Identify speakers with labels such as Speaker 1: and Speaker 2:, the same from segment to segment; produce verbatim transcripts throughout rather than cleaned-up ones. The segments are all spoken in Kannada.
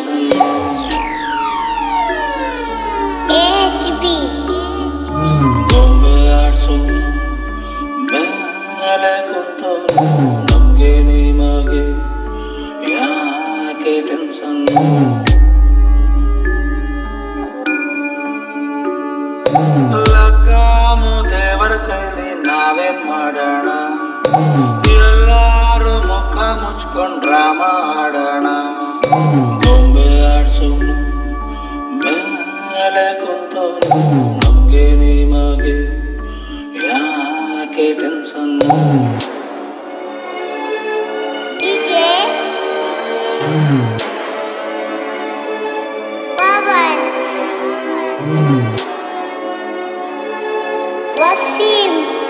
Speaker 1: ಟೆನ್ಷನ್
Speaker 2: H B
Speaker 1: ಗೊಂಬೆ ಆಡ್ಸೋನು ಮೇಲೆ ಕುಂತವನು ನಮ್ಗೆ ನಿಮಗೆ ಯಾಕೆ ಟೆನ್ಷನ್ ಲಗಾಮು ದೇವರ ಕೈಲಿ ನಾವೇನ್ ಮಾಡೋಣ ಎಲ್ಲಾರು ಮುಖ ಮುಚ್ಕೊಂಡ್ ಡ್ರಾಮ ಆಡೋಣ ಗೊಂಬೆ ಆಡ್ಸೋನು ಮೇಲೆ ಕುಂತವನು ನಮ್ಗೆ ನಿಮಗೆ ಯಾಕೆ tension
Speaker 2: D J Pawan Wasim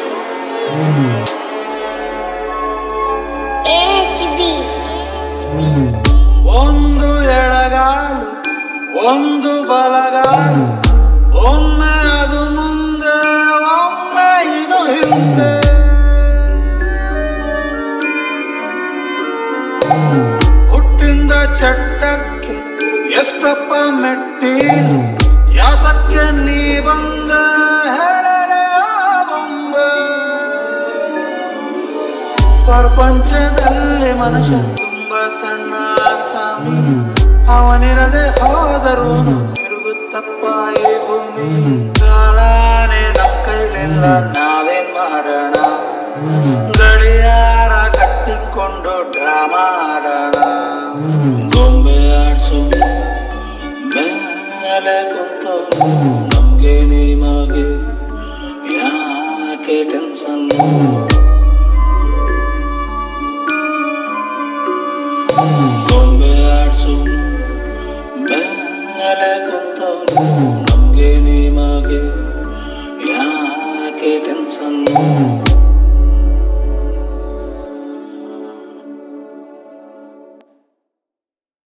Speaker 2: H B
Speaker 1: ಒಂದು ಎಡಗಾಲು ಒಂದು ಬಲಗಾಲು ಒಮ್ಮೆ ಅದು ಮುಂದೆ ಒಮ್ಮೆ ಇದು ಹಿಂದೆ ಹುಟ್ಟಿಂದ ಚಟ್ಟಕ್ಕೆ ಎಷ್ಟಪ್ಪ ಮೆಟ್ಟಿಲು ಯಾತಕ್ಕೆ ನೀ ಬಂದ ಹೇಳಲೇ ಬೊಂಬೆ ಪ್ರಪಂಚದಲ್ಲಿ ಮನುಷ್ಯ ತುಂಬಾ ಸಣ್ಣ ಸ್ವಾಮಿ ಅವನಿರದೆ ಹೋದರೂ ತಿರುಗುತ್ತಪ್ಪ ಈ ಭೂಮಿ ಕಾಲಾನೆ ನಮ್ ಕೈಲಿಲ್ಲ ನಾವೇನ್ ಮಾಡೋಣ ಗಡಿಯಾರ ಕಟ್ಟಿಕೊಂಡು ಡ್ರಾಮಾ ಆಡೋಣ ಗೊಂಬೆ ಆಡ್ಸೋನು ಮೇಲೆ ಕುಂತವನು ನಮ್ಗೆ ನಿಮಗೆ ಯಾಕೆ ಟೆನ್ಷನ್ ಗೊಂಬೆ ಆಡ್ಸೋನು ಮೇಲೆ ಕುಂತವನು ನಮ್ಗೆ ನಿಮಗೆ ಯಾಕೆ ಟೆನ್ಷನ್